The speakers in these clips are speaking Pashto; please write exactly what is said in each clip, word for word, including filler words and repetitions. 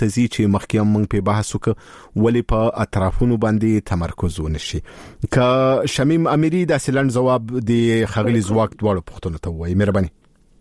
ته ځي چې مخکې هم موږ په بحث وکړو ولې په اطرافونو باندې تمرکز ونشي. که شمیم امیری د سلند جواب دی خغلی زواک دوړو پښتون ته وایي مهرباني.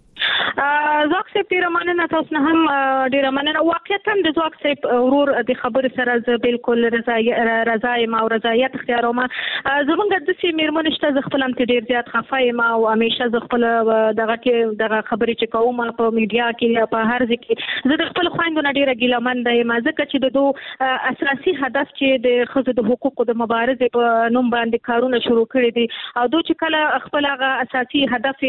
زواک صاحب ډیره مننه تاسو نه هم ډیره مننه. واقعیت د زواک صاحب ورور د خبرې سره زه بالکل رضایم او رضایت اختیاروم. زمونږ د سیمې میرمن شته زه خپل هم ډیر زیات خفه یم او همیشه زه خپل دغه کې دغه خبرې چې کوم په میډیا کې په هر ځای کې زه د خپل خویندو نه ډیره ګیلمنده یم ځکه چې د دوه اساسي هدف چې د ښځو د حقوقو د مبارزې په نوم باندې کارونه شروع کړي دي او دوی چې کله خپل هغه اساسي هدف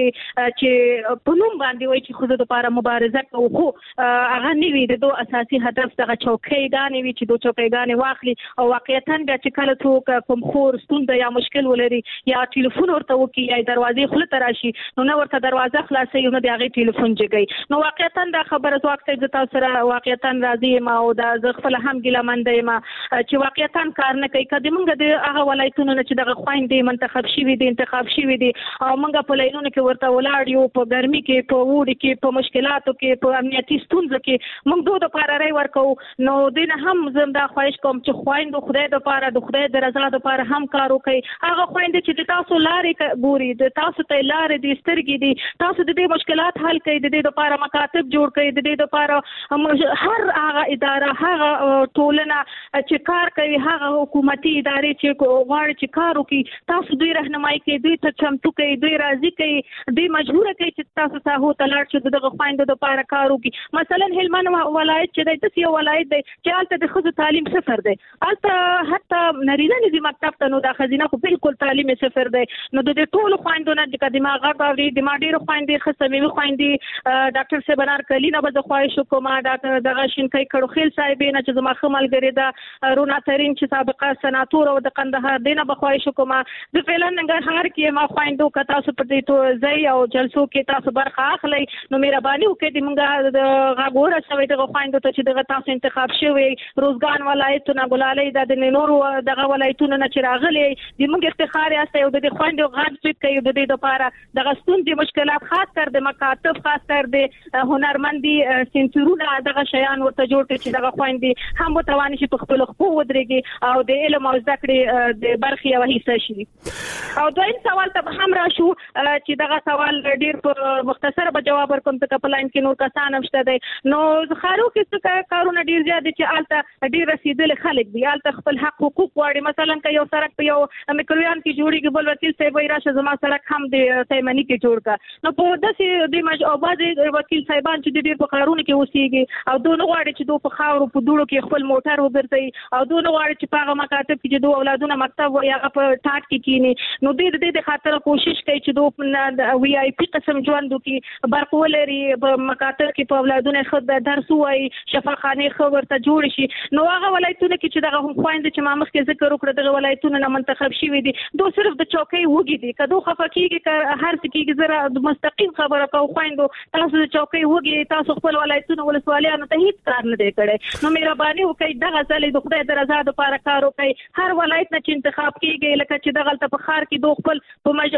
چې په نوم باندې وایي چې ښځو لپاره مبارزه کوو خو هغه نه وي د دوه اساسي هدف دغه چوکیګانې وي چې دوه چوکیګانې واخلي او واقعیتاً بیا چې کله څوک کوم خور ستونزه یا مشکل ولري یا ټلیفون ورته وکړي یا دروازې خوله ته راشي نو نه ورته دروازه خلاصوي نو د هغې ټلیفون جګوي. نو واقعیتاً دا خبره زواک صاحب زه تاسو سره واقعیتاً راضي یم او دا زه خپله هم ګیلمنده یم چې واقعیتاً کار نه کوي. که د موږ د هغه ولایتونو نه چې دغه خویندې منتخب شوي دي انتخاب شوي دي او موږ په لینونو کې ورته ولاړ یو په ګرمي کې په وړي کې په مشکلاتو کې په امنیتي ستونزو کې موږ دوه د لپاره رای ورکوو نو دوی نه هم زه دا خواهش کوم چې خویندو خدای د لپاره د خدای د رضا د لپاره هم کار وکړي. هغه خویندې چې د تاسو لارې ګوري د تاسو ته لارې دي سترګې دي تاسو د دې مشکلات حل کوي د دې لپاره مکاتب جوړ کړئ د دې لپاره هر هغه اداره هغه ټولنه چې کار کوي هغه حکومتي ادارې چې غواړي چې کار وکړي تاسو دوی راهنمایي کوي دوی ته چمتو کوي دوی راضي کوي دوی مجبور کوي چې تاسو ساحو ته لاړ شئ دغه خویندو د لپاره کار وکړي. مثلا هلمند ولایت چې دی داسې یو ولایت دی چې هلته د ښځو تعلیم صفر دی هلته حتی نارینه نه ځي مکتب ته نو دا ښځینه خو بالکل تعلیم صفر دی. نو د دې ټولو خویندو نه چې د ما غږ اوري د ما ډېرو خویندې ښه صمیمي خویندې ډاکټر صاحب انارکلي نه به زه خواهش وکړم ډاکټر دغه شینکۍ کړوخیل صاحبې نه چې زما ښه ملګرې ده رونا ترین چې سابقه سناتور او د قندهار دی نه به خواهش وکړم د فعلا ننګرهار کې ما خویندو که تاسو په دې ځای او جلسو کې تاسو برخه اخلئ نو مهرباني وکړئ د موږ د غږ ورسوئ دغه خویندو ته چې دغه تاسو انتخاب شوي روزګان ولایتونه ګلالۍ دا د نورو دغه ولایتونو نه چې راغلي د موږ افتخار یاستئ او د دې خویندو غږ سپیټ کوي د دې لپاره دغه ستونزې مشکلات خاص کر د مکاتب خاص کر د هنرمندي سنترونه دغه شیان ورته جوړ کړي چې دغه خویندې هم وتواني چې په خپل خپل ودرېږي او د علم او زده کړې د برخې یوه حصه شي. او دویم سوال ته هم راشو چې دغه سوال ډېر په مختصر به جواب ورکوم ځکه په لاین کې نور کسان هم شته دی. نو ښارو کې څه کارونه ډېر زیات دي چې هلته ډېر رسېدلي خلک دي هلته خپل حق حقوق غواړي. مثلا که یو سړک په یو میکرویان کې جوړېږي بل وکیل صاحب وایي راشه زما سړک هم د تیمني کې جوړ کړه نو په داسې د مج او بعضې وکیل صاحبان چې د ډېر په ښارونو کې اوسېږي او دوی نه غواړي چې دوی په خاورو په دوړو کې خپل موټر وګرځوي او دوی نه غواړي چې په هغه مکاتب کې چې دوی اولادونه مکتب وایي هغه په ټاټ کې کښېني نو دوی د دې د خاطر کوشش کوي چې دوی وي آی پي قسم ژوند وکړي برق ولري په مکاتب کې په اولادونه ښه درس ووایي شفاخانې ښه ورته جوړې شي. نو هغه ولایتونه کې چې دغه خویندې چې ما مخکې ذکر وکړه دغه ولایتونه نه منتخب شوي دي دوی صرف د چوکۍ وږي دي که دوی خفه کېږي که هر څه کېږي زه مستقیم خبره کوم خویندو تاسو د چوکۍ وږي تاسو خپل ولایتونه ولسوالیانو ته هېڅ کار نه دی کړی نو مهرباني وکړئ دغه ځلې د خدای د رضا دپاره کار وکړئ. هر ولایت نه چې انتخاب کېږي لکه چې دغلته په ښار کې دوی خپل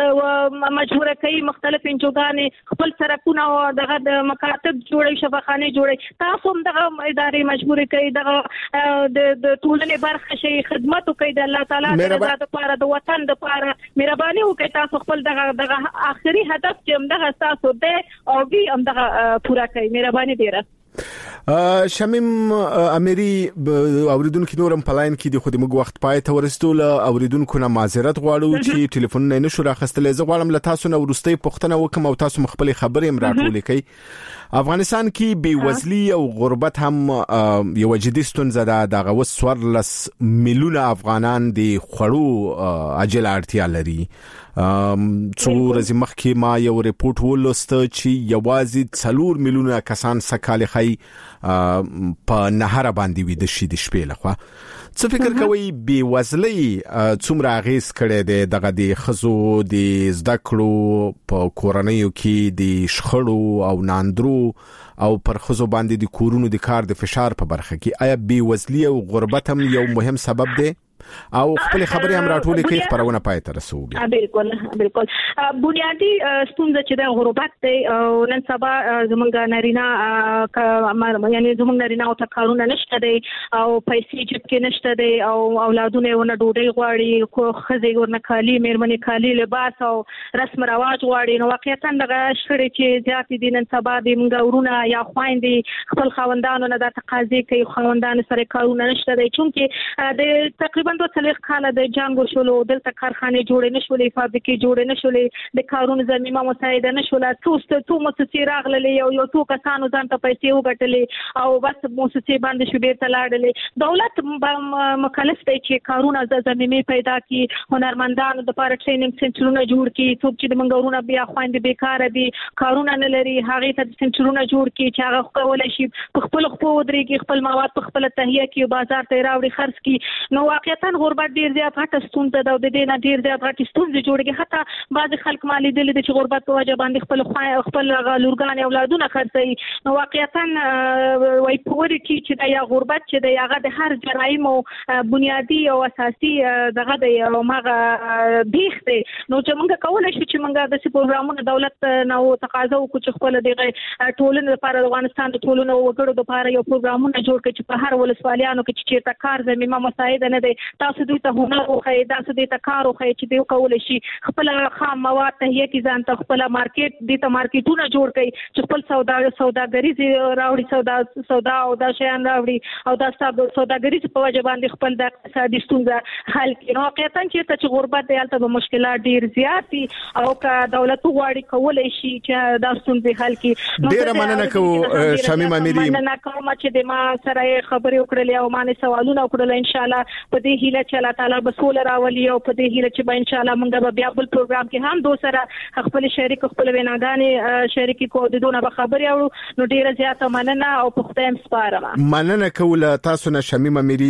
په مجبوره کوي مختلف انجوګانې خپل سرکونه او دغه د مکاتب جوړوي شفاخانې جوړوي تاسو هم دغه ادارې مجبورې کوي دغه د ټولنې برخه شئ خدمت وکړئ د الله تعالی د رضا دپاره د وطن دپاره مهرباني وکړئ تاسو خپل دغه دغه آخري هدف چې همدغه ستاسو دی او وي همدغه پوره کړئ. مهرباني ډېره. شمیم امیری اوریدونکو نورم پلاین کې د خو د موږ وخت پای ته ورسېدو له اوریدونکو نه معذرت غواړو چې ټلیفون نه نشو راخستلې. زه غواړم له تاسو نه ورستۍ پوښتنه وکم او تاسو مخبلې خبرې هم راټولې کړئ. افغانستان کې بیوزلي او غربت هم یو جدي ستونزه ده. دغه وس څوارلس میلیونه افغانان د خوړو عاجل اړتیا لري. څو ورځې مخکې ما یو ریپورت ولوست چې یوازې څلور میلیونه کسان سکهاله خي په نهر باندې وي د شي د شپې لخوا. څه فکر کوي بیوزلي څومره اغیز کړي دی دغه د خزو د زده کړو په کورنیو کې د شخړو او ناندرو او پر خزو باندې د کورونو د کار د فشار په برخه کې آیا بیوزلي او غربت هم یو مهم سبب دی؟ او خپل خبرې هم راټولې کوي خبرونه پای ته رسو بیا بالکل بالکل بنیادی ستونزه چې د غربت دی او نن سبا زمونږ نارینه یعنی زمونږ نارینه او تکارونه نشته دی او پیسې جیب کې نشته دی او اولادونه ونه ډوډۍ غواړي خو خزې ورنه کالي مېرمنې کالي لباس او رسم رواج غواړي نو واقعیتا دغه شخړې چې زیات دي نن سبا د موږ ورونه یا خويندې خپل خاوندانو نه د تقاضې کوي خاوندانو سره کارونه نشته دی چونکه د تقریبا دوه څلوېښت کاله د جنګ شولو دلته کارخانه جوړې نشولې فابریکې جوړې نشولې د کارونو زمينه مساعده نشوله څو څو مؤسسې راغلې یو یو څو کسانو ځان ته پیسې وګټلې او بس مؤسسې باندې شوبې ته لاړلې دولت مکلف دی چې کارونه د زمينه پیدا کړي هنرمندانو د لپاره ټریننګ سنټرونه جوړ کړي څوک چې د منګورونه بیا خويندې بیکاره دي کارونه نه لري هغه ته سنټرونه جوړ کړي چې هغه کولای شي خپل خپل ودرېږي خپل مواد په خپل تهیه کړي بازار ته راوړي خرڅ کړي نو واقعیتا غربت ډیر زیات غټه ستونزه ده او د دې نه ډیر زیات غټه ستونزه جوړیږي حتی بعض خلک مالي دي چې غربت په وجه باندې خپل خپل لورګان اولادونه خرڅي نو واقعیتا وای پوري چې د یا غربت چې د هغه د هر جرایمو بنیادی او اساسي دغه د ماغه بیخ دی نو چې موږ کولای شو چې موږ د پروګرامونو دولت نو تقاضا وکړو چې خپل دغه ټولنې لپاره افغانستان د ټولنو وګړو لپاره یو پروګرامونه جوړ کړي چې په هر ولسوالیانو کې چې چیرته کار زمينه مساعده نه دی تاسو دوی ته هنر او خې تاسو دوی ته کار او خې چې دوی کولای شي خپل خام مواد تهیه کې ځان ته خپل مارکیټ دي ته مارکیټونه جوړ کړي چې خپل سودا سوداګریز راوړي سودا سودا او دا شیان راوړي او دا سوداګریز په وجه باندې خپل د اقتصادي ستونزه حل کړي نو واقعیتا چې غربت دی البته به مشکلات ډیر زیات دي او که دولت غواړي کولای شي چې دا ستونزې حل کړي ډیر مننه کوم شمیم امیری مننه کوم چې د ما سره خبرې وکړلې او ما نه سوالونه وکړل ان شاء الله په دې هیله چې الله تعالی به سول راولي او په دې هیله چې به ان شاء الله موږ به بیا بل پروګرام کې هم دو سره خپل شریک خپل ویناګانې شریکي کو د دونه به خبرې اورو نو ډیره زیاته مننه او په خدای هم سپارم مننه کوله تاسو نه شمیم امیری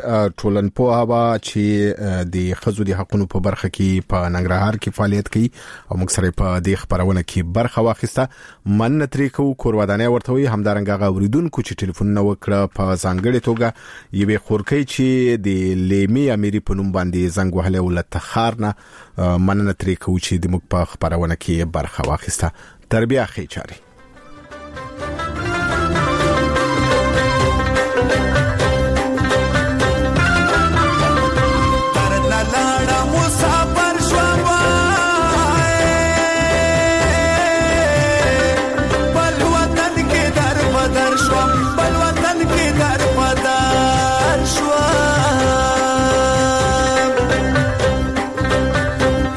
ټولنپوها چې د خزو د حقوقو په برخه کې په ننګرهار کې فعالیت کوي او موږ سره په دې خبرونه کې برخه واخیسته من ترې کو کورودانه ورته وي همدارنګه غوریدونکو چې ټلیفون نو وکړه په ځانګړي توګه یوه خورکۍ چې د لیمي امیری په نوم باندې زنګ وهله ولته خارنه مننه ترې کو چې د موږ په خبرونه کې برخه واخیسته تربیه خې چاري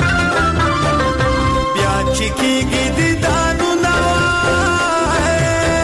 Ki gidi danu na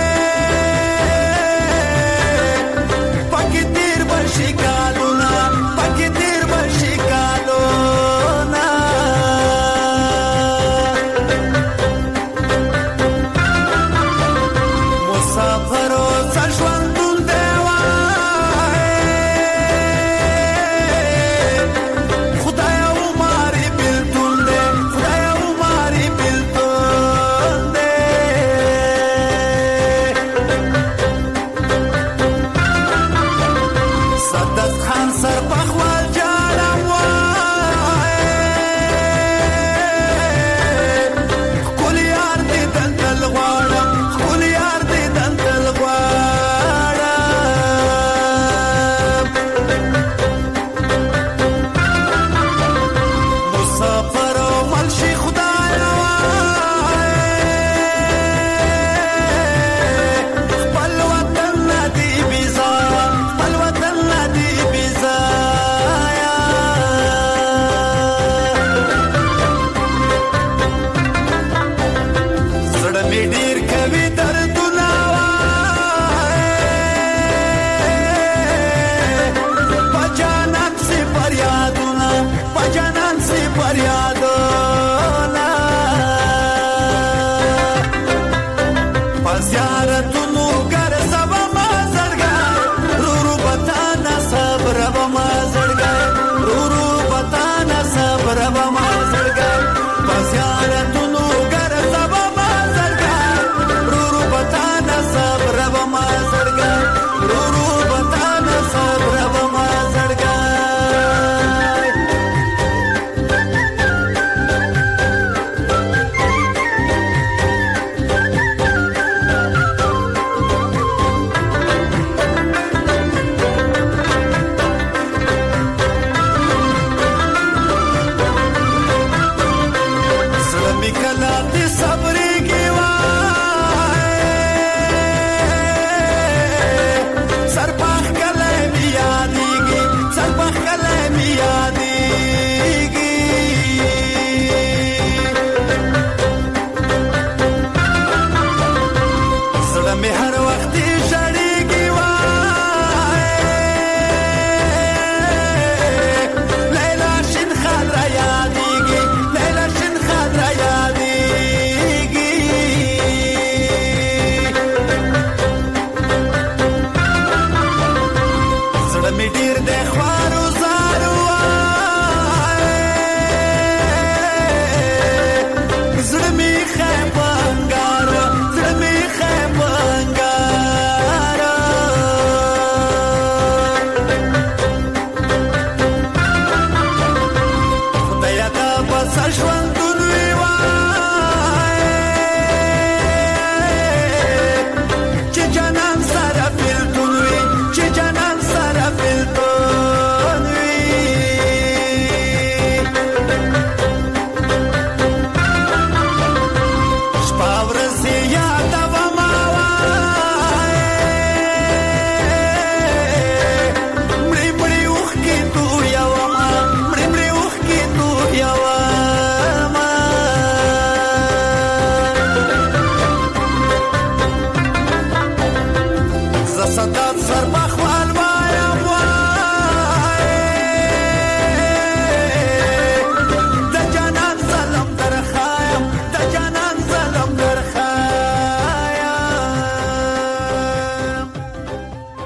سر بخوال